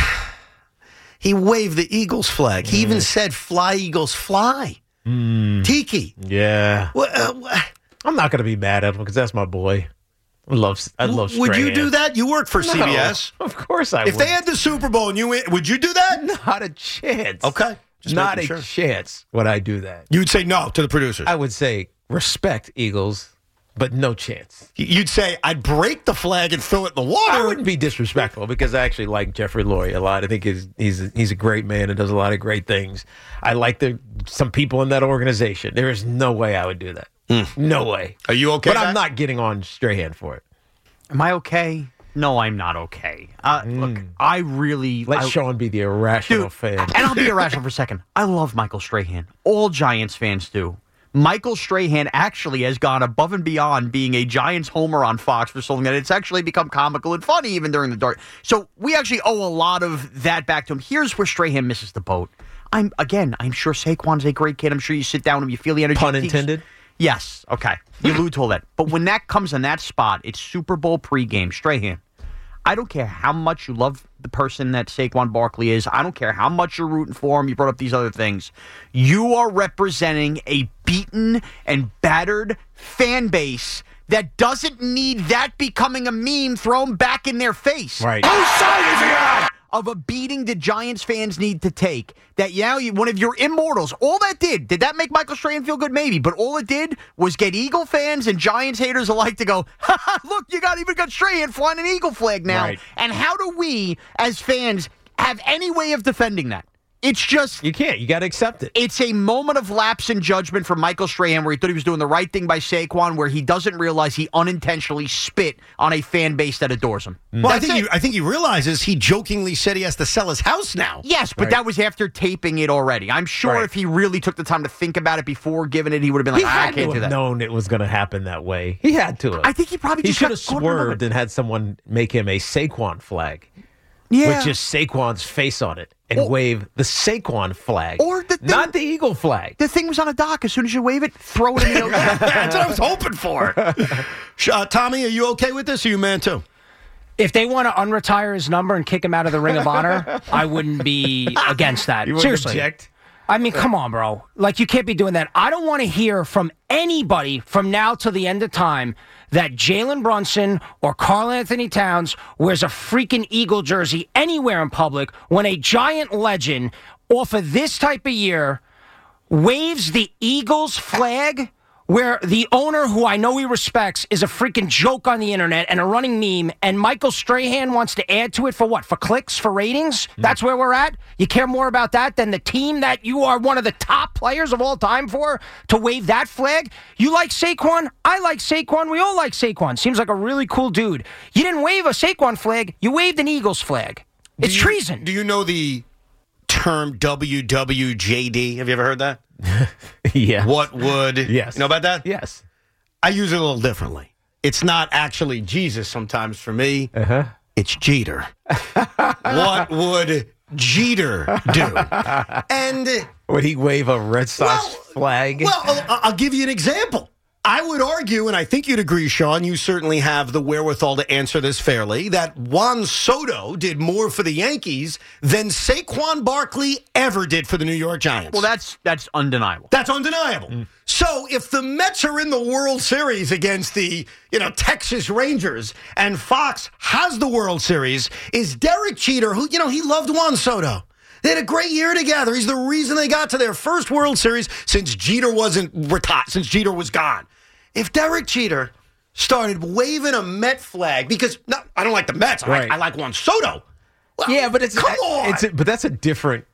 Speaker 5: He waved the Eagles flag. He even said, fly, Eagles, fly. Tiki.
Speaker 6: Yeah. I'm not going to be mad at him because that's my boy. I love Strahan.
Speaker 5: Would you do that? You work for CBS.
Speaker 6: Of course I would.
Speaker 5: If they had the Super Bowl and you win, would you do that?
Speaker 6: Not a chance.
Speaker 5: Okay.
Speaker 6: Not a chance would I do that.
Speaker 5: You would say no to the producers.
Speaker 6: I would say respect Eagles, but no chance.
Speaker 5: You'd say I'd break the flag and throw it in the water.
Speaker 6: I wouldn't be disrespectful because I actually like Jeffrey Lurie a lot. I think he's a great man and does a lot of great things. I like some people in that organization. There is no way I would do that. No way.
Speaker 5: Are you okay?
Speaker 6: But I'm not getting on Strahan for it.
Speaker 16: Am I okay? No, I'm not okay. Look, I really...
Speaker 6: Let Sean be the irrational fan.
Speaker 16: And I'll be irrational for a second. I love Michael Strahan. All Giants fans do. Michael Strahan actually has gone above and beyond being a Giants homer on Fox for so long that it's actually become comical and funny even during the dark. So we actually owe a lot of that back to him. Here's where Strahan misses the boat. I'm sure Saquon's a great kid. I'm sure you sit down and you feel the energy.
Speaker 6: Pun intended?
Speaker 16: Yes. Okay. You allude to all that. But when that comes in that spot, it's Super Bowl pregame. Strahan, I don't care how much you love the person that Saquon Barkley is. I don't care how much you're rooting for him. You brought up these other things. You are representing a beaten and battered fan base that doesn't need that becoming a meme thrown back in their face.
Speaker 6: Right.
Speaker 16: Whose side is he on? Of a beating the Giants fans need to take. That one of your immortals, all that did that make Michael Strahan feel good? Maybe. But all it did was get Eagle fans and Giants haters alike to go, look, you even got Strahan flying an Eagle flag now.
Speaker 6: Right.
Speaker 16: And how do we, as fans, have any way of defending that? It's just...
Speaker 6: You can't. You got to accept it.
Speaker 16: It's a moment of lapse in judgment for Michael Strahan where he thought he was doing the right thing by Saquon, where he doesn't realize he unintentionally spit on a fan base that adores him.
Speaker 5: Well, I think he realizes he jokingly said he has to sell his house now.
Speaker 16: Yes, but that was after taping it already. I'm sure if he really took the time to think about it before giving it, he would have been like, I can't do that.
Speaker 6: Known it was going to happen that way. He had to have.
Speaker 16: I think he probably just
Speaker 6: should have swerved and had someone make him a Saquon flag.
Speaker 16: Yeah.
Speaker 6: With just Saquon's face on it and wave the Saquon flag.
Speaker 16: Or
Speaker 6: not the Eagle flag.
Speaker 16: The thing was on a dock. As soon as you wave it, throw it in the ocean.
Speaker 5: That's what I was hoping for. Tommy, are you okay with this? Or are you man too?
Speaker 23: If they want to unretire his number and kick him out of the Ring of Honor, I wouldn't be against that.
Speaker 6: You wouldn't object?
Speaker 23: I mean, come on, bro. Like, you can't be doing that. I don't want to hear from anybody from now till the end of time that Jalen Brunson or Karl Anthony Towns wears a freaking Eagle jersey anywhere in public when a Giant legend off of this type of year waves the Eagles flag where the owner, who I know he respects, is a freaking joke on the internet and a running meme, and Michael Strahan wants to add to it for what? For clicks? For ratings? That's where we're at? You care more about that than the team that you are one of the top players of all time for to wave that flag? You like Saquon? I like Saquon. We all like Saquon. Seems like a really cool dude. You didn't wave a Saquon flag. You waved an Eagles flag. It's treason.
Speaker 5: Do you know the term WWJD? Have you ever heard that?
Speaker 6: Yeah.
Speaker 5: What would...
Speaker 6: Yes.
Speaker 5: You know about that?
Speaker 6: Yes.
Speaker 5: I use it a little differently. it's not actually Jesus sometimes for me.
Speaker 6: Uh-huh.
Speaker 5: It's Jeter. What would Jeter do? And
Speaker 6: would he wave a Red Sox flag?
Speaker 5: Well, I'll give you an example. I would argue, and I think you'd agree, Sean, you certainly have the wherewithal to answer this fairly, that Juan Soto did more for the Yankees than Saquon Barkley ever did for the New York Giants.
Speaker 16: Well, that's undeniable.
Speaker 5: That's undeniable. So if the Mets are in the World Series against the, Texas Rangers, and Fox has the World Series, is Derek Jeter, who, he loved Juan Soto. They had a great year together. He's the reason they got to their first World Series since Jeter wasn't retired, since Jeter was gone. If Derek Jeter started waving a Met flag, because I don't like the Mets, I like Juan Soto. Well,
Speaker 6: yeah, but
Speaker 5: come on.
Speaker 6: But that's a different.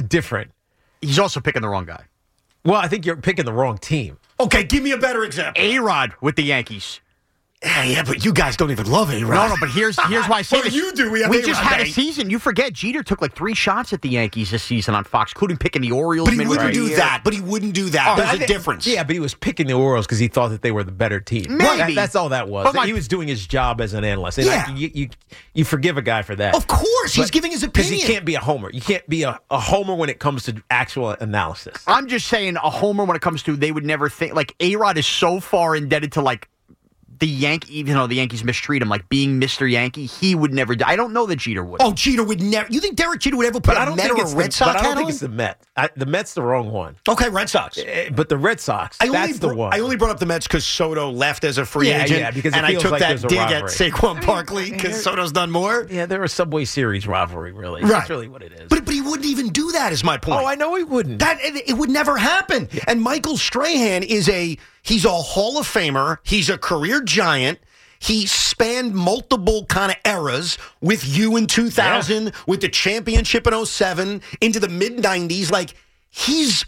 Speaker 16: He's also picking the wrong guy.
Speaker 6: Well, I think you're picking the wrong team.
Speaker 5: Okay, give me a better example.
Speaker 16: A-Rod with the Yankees.
Speaker 5: Yeah, but you guys don't even love A-Rod.
Speaker 16: No, but here's why I say
Speaker 5: Well,
Speaker 16: this.
Speaker 5: you do. We
Speaker 16: just had a season. You forget Jeter took like 3 shots at the Yankees this season on Fox, including picking the Orioles.
Speaker 5: But he wouldn't do that. There's a difference.
Speaker 6: Yeah, but he was picking the Orioles because he thought that they were the better team.
Speaker 16: Maybe.
Speaker 6: That's all that was. He was doing his job as an analyst. And you forgive a guy for that.
Speaker 5: Of course. He's giving his opinion.
Speaker 6: Because he can't be a homer. You can't be a homer when it comes to actual analysis.
Speaker 16: I'm just saying a homer when it comes to they would never think. Like, A-Rod is so far indebted to, like, the Yankee, even though the Yankees mistreat him, like being Mr. Yankee, he would never do. I don't know that Jeter would.
Speaker 5: Oh, Jeter would never. You think Derek Jeter would ever put a Met or a Red Sox hat on?
Speaker 6: But I don't think it's the Met. The Met's the wrong one.
Speaker 5: Okay, Red Sox.
Speaker 6: But the Red Sox, that's the one.
Speaker 5: I only brought up the Mets because Soto left as a free agent.
Speaker 6: Yeah, because
Speaker 5: and I took
Speaker 6: like
Speaker 5: that dig
Speaker 6: at
Speaker 5: Saquon Barkley because Soto's done more.
Speaker 6: Yeah, they're a Subway Series rivalry, really.
Speaker 5: Right.
Speaker 6: That's really what it is.
Speaker 5: But he wouldn't even do that, is my point.
Speaker 6: Oh, I know he wouldn't.
Speaker 5: It would never happen. Yeah. And Michael Strahan he's a Hall of Famer. He's a career Giant. He spanned multiple kind of eras with you in 2000, with the championship in 2007, into the mid-90s. Like, he's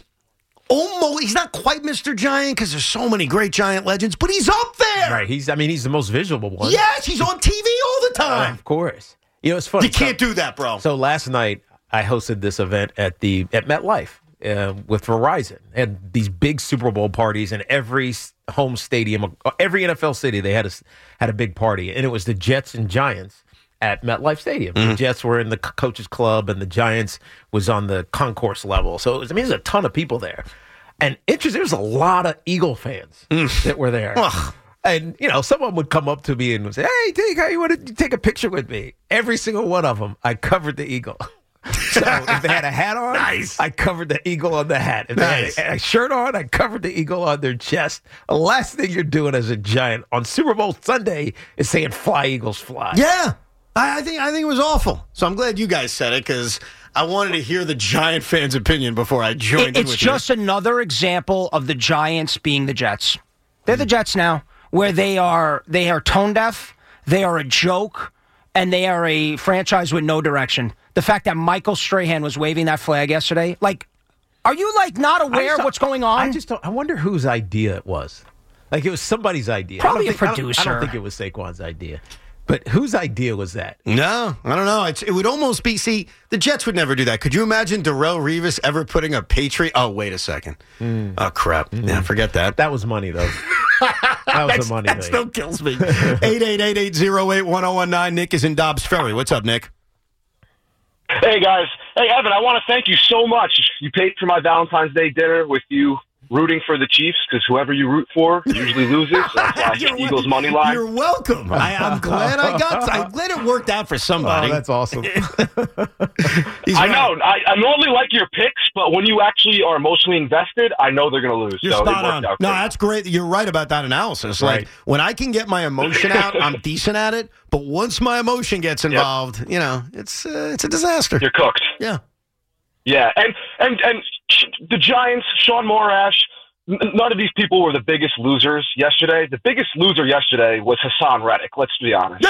Speaker 5: not quite Mr. Giant because there's so many great Giant legends, but he's up there.
Speaker 6: Right. He's the most visible one.
Speaker 5: Yes, he's on TV all the time.
Speaker 6: Of course. It's funny.
Speaker 5: You can't do that, bro.
Speaker 6: So last night, I hosted this event at MetLife. With Verizon, and these big Super Bowl parties in every home stadium, every NFL city, they had a big party, and it was the Jets and Giants at MetLife Stadium. Mm-hmm. The Jets were in the coaches club, and the Giants was on the concourse level. So there's a ton of people there, and interesting. There was a lot of Eagle fans that were there. And, someone would come up to me and would say, "Hey, how you want to take a picture with me?" Every single one of them, I covered the Eagle. So if they had a hat on, I covered the eagle on the hat. If they had a shirt on, I covered the eagle on their chest. The last thing you're doing as a Giant on Super Bowl Sunday is saying "Fly, Eagles, fly."
Speaker 5: Yeah, I think it was awful. So I'm glad you guys said it because I wanted to hear the Giant fans' opinion before I joined in with you.
Speaker 23: It's just another example of the Giants being the Jets. They're the Jets now, where they are tone deaf, they are a joke, and they are a franchise with no direction. The fact that Michael Strahan was waving that flag yesterday, are you not aware of what's going on?
Speaker 6: I wonder whose idea it was. It was somebody's idea.
Speaker 23: Probably a producer.
Speaker 6: I don't think it was Saquon's idea. But whose idea was that?
Speaker 5: No, I don't know. It would almost be, the Jets would never do that. Could you imagine Darrelle Revis ever putting a Patriot? Oh, wait a second. Oh, crap. Yeah, forget that.
Speaker 6: That was money, though. That was the money.
Speaker 5: That still kills me. 888-808-1019. Nick is in Dobbs Ferry. What's up, Nick?
Speaker 2: Hey, guys. Hey, Evan, I want to thank you so much. You paid for my Valentine's Day dinner with you rooting for the Chiefs because whoever you root for usually loses. So that's why I hit Eagles money line.
Speaker 5: You're welcome. I'm glad I'm glad it worked out for somebody.
Speaker 6: Oh, that's awesome.
Speaker 2: I know. I normally like your picks, but when you actually are emotionally invested, I know they're going to lose.
Speaker 5: You're
Speaker 2: so
Speaker 5: spot on. No, that's great. You're right about that analysis. Right. When I can get my emotion out, I'm decent at it. But once my emotion gets involved, it's a disaster.
Speaker 2: You're cooked.
Speaker 5: Yeah.
Speaker 2: Yeah, and the Giants, Sean Morash, none of these people were the biggest losers yesterday. The biggest loser yesterday was Hassan Reddick, let's be honest.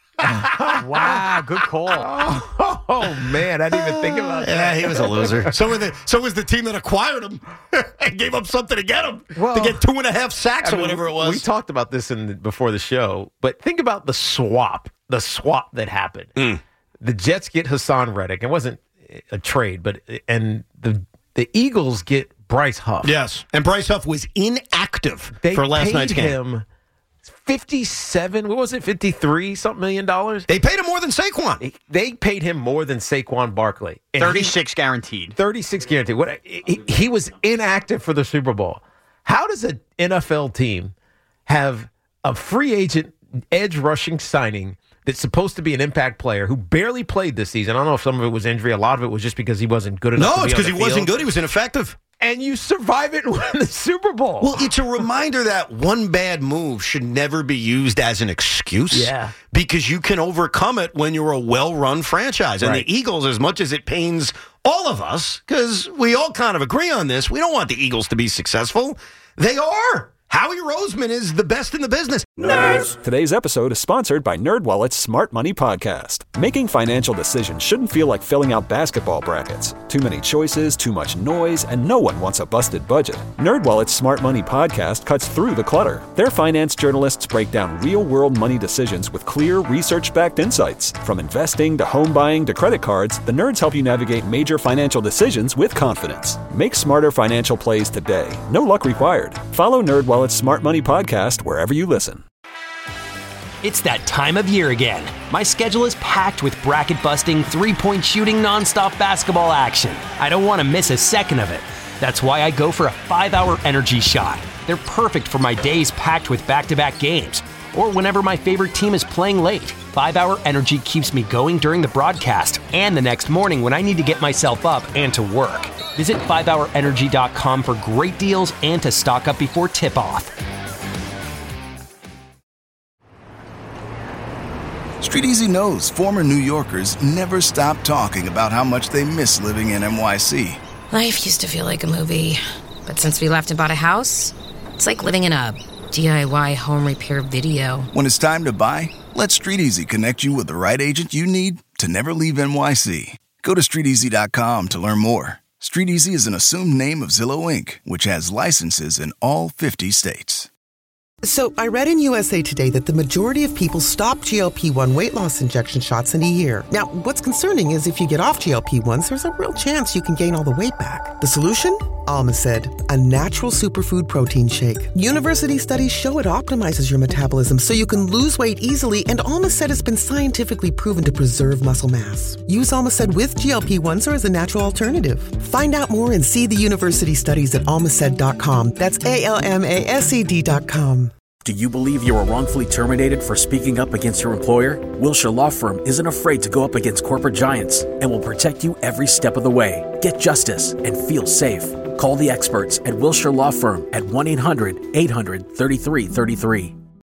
Speaker 16: Wow, good call.
Speaker 6: Oh, man, I didn't even think about that.
Speaker 5: Yeah, he was a loser. So was the team that acquired him and gave up something to get him, to get 2.5 sacks or whatever it was.
Speaker 6: We talked about this before the show, but think about the swap that happened. The Jets get Hassan Reddick. It wasn't a trade, and the Eagles get Bryce Huff.
Speaker 5: Yes, and Bryce Huff was inactive for last night's game.
Speaker 6: Him 57, what was it, 53 something $million?
Speaker 5: They paid him more than Saquon.
Speaker 6: They paid him more than Saquon Barkley.
Speaker 16: 36 guaranteed.
Speaker 6: 36 guaranteed. He was inactive for the Super Bowl. How does an NFL team have a free agent edge rushing signing that's supposed to be an impact player who barely played this season? I don't know if some of it was injury. A lot of it was just because he wasn't good enough.
Speaker 5: No, it's because he wasn't good. He was ineffective.
Speaker 6: And you survive it and win the Super Bowl.
Speaker 5: Well, it's a reminder that one bad move should never be used as an excuse.
Speaker 6: Yeah.
Speaker 5: Because you can overcome it when you're a well-run franchise. And
Speaker 6: Right.
Speaker 5: the Eagles, as much as it pains all of us, because we all kind of agree on this, we don't want the Eagles to be successful. They are. Howie Roseman is the best in the business.
Speaker 3: Nerds! Today's episode is sponsored by NerdWallet's Smart Money Podcast. Making financial decisions shouldn't feel like filling out basketball brackets. Too many choices, too much noise, and no one wants a busted budget. NerdWallet's Smart Money Podcast cuts through the clutter. Their finance journalists break down real-world money decisions with clear, research-backed insights. From investing to home buying to credit cards, the nerds help you navigate major financial decisions with confidence. Make smarter financial plays today. No luck required. Follow NerdWallet's Smart Money Podcast wherever you listen.
Speaker 4: It's that time of year again. My schedule is packed with bracket-busting, three-point shooting, nonstop basketball action. I don't want to miss a second of it. That's why I go for a 5-hour energy shot. They're perfect for my days packed with back-to-back games, or whenever my favorite team is playing late. 5-hour energy keeps me going during the broadcast and the next morning when I need to get myself up and to work. Visit 5hourenergy.com for great deals and to stock up before tip-off.
Speaker 7: Street Easy knows former New Yorkers never stop talking about how much they miss living in NYC.
Speaker 24: Life used to feel like a movie, but since we left and bought a house, it's like living in a DIY home repair video.
Speaker 7: When it's time to buy, let Street Easy connect you with the right agent you need to never leave NYC. Go to StreetEasy.com to learn more. Street Easy is an assumed name of Zillow Inc., which has licenses in all 50 states.
Speaker 25: So I read in USA Today that the majority of people stop GLP-1 weight loss injection shots in a year. Now, what's concerning is if you get off GLP-1s, there's a real chance you can gain all the weight back. The solution? Almacid, a natural superfood protein shake. University studies show it optimizes your metabolism so you can lose weight easily, and Almacid has been scientifically proven to preserve muscle mass. Use Almacid with GLP-1s or as a natural alternative. Find out more and see the university studies at almacid.com. That's ALMASED.com.
Speaker 26: Do you believe you were wrongfully terminated for speaking up against your employer? Wilshire Law Firm isn't afraid to go up against corporate giants and will protect you every step of the way. Get justice and feel safe. Call the experts at Wilshire Law Firm at 1-800-800-3333.